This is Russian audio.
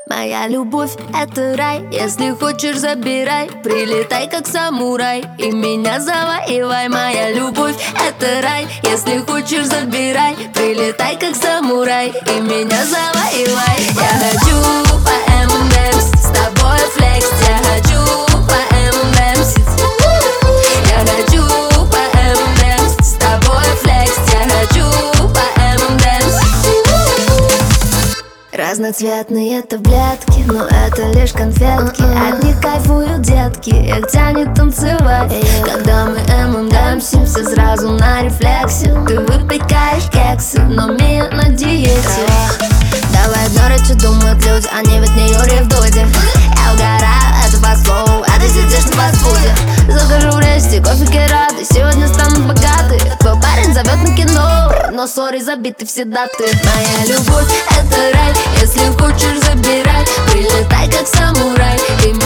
Моя любовь — это рай. Если хочешь, забирай. Прилетай, как самурай, и меня завоевай. Моя любовь — это рай. Если хочешь, забирай. Прилетай, как самурай, и меня завоевай. Я хочу по ММДМС, с тобой флекс. Я хочу по ММДМС. Я хочу по ММДМС, с тобой флекс. Я хочу по ММДМС. Разноцветные таблетки, но это лишь конфетки. От них кайфуют детки, их тянет танцевать. Когда мы ММДМсимся сразу на рефлексе. Ты выпекаешь кексы, но Мия на диете. Давай игнорить, что думают люди, они ведь не Юрий в Дуде. Я угораю, это фастфуд, а ты сидишь на фастфуде. Закажу в ресте кофе Кераты, сегодня станут богаты. Твой парень зовет на кино, но сори, забиты все даты. Моя любовь — это рай. Если хочешь, забирай. Прилетай, как самурай, и